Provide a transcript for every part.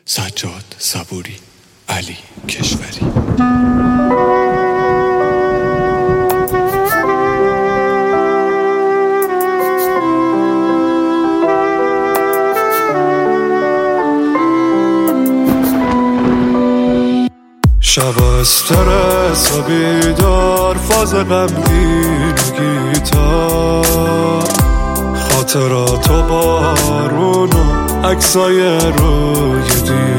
سجاد صبوری، علی کشوری. شب استرس و بیدار، فاز غمگین گیتار، خاطرات و بارون و عکسای روی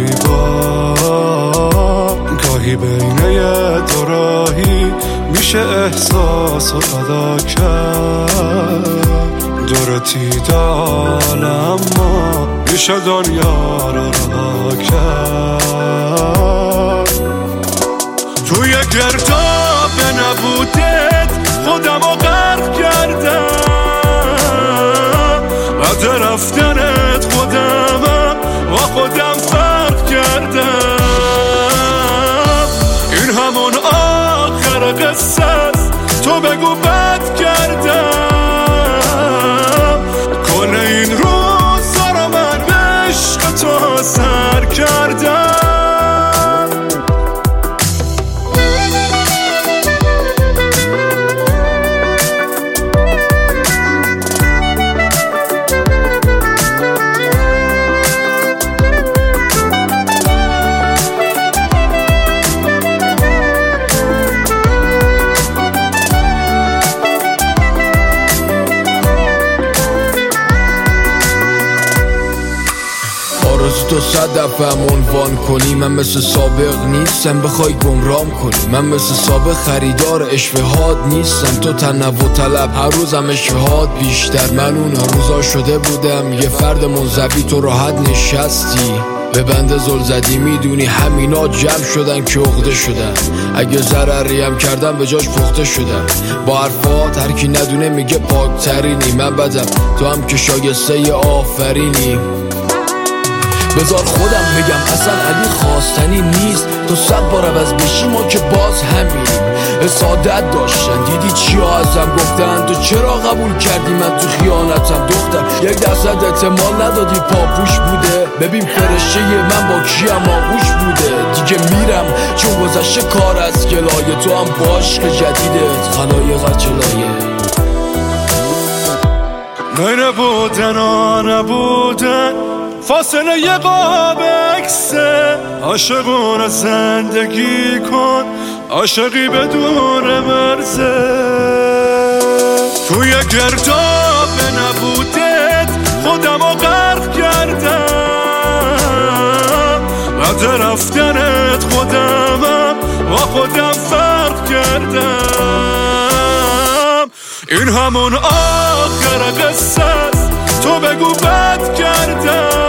دیوار. گاهی بین یه دو راهی میشه احساس و ادا کرد، دورتی دال اما میشه دنیا رو رها کرد. توی گرداب نبودت خودمو غرق کردم، بعد رفتنت خودمم و خودم فرق کردم. این همون آخر قصه است، تو بگو بد کردم. کل این روزا رو من به عشق تو سر کردم. تو 100 دفعه عنوان کنی، من مثل سابق نیستم بخوای گمرام کنی. من مثل سابق خریدار اشوهات نیستم، تو تنوع طلب هر روزم اشوهات بیشتر. من اون روزا شده بودم یه فرد منزوی، تو راحت نشستی به بنده زل زدی. میدونی همینا جمع شدن که عقده شدن، اگه ضرری هم کردم به جاش پخته شدم. با حرفات هر کی ندونه میگه پاکترینی، من بدم تو هم که شایسته آفرینی. بذار خودم بگم اصلا علی خواستنی نیست، تو 100 بار عوض بشی ما که باز همینیم. حسادت داشتن دیدی چیا ازم گفتن، تو چرا قبول کردی من تو خیانتم دختر. 1% احتمال ندادی پاپوش بوده، ببین فرشته من با کیم آغوش بوده. دیگه میرم چون گذشته کار از گلایه، تو هم باش که جدیدت خلایق چلایه. نبودن و نبودن فاصله یه قاب عکسه. عاشقونه زندگی کن، عاشقی بدون مرزه. توی گرداب نبودت خودمو غرق کردم، بعد رفتنت خودمم و خودم فرق کردم. این همون آخر قصه است، تو بگو بد کردم.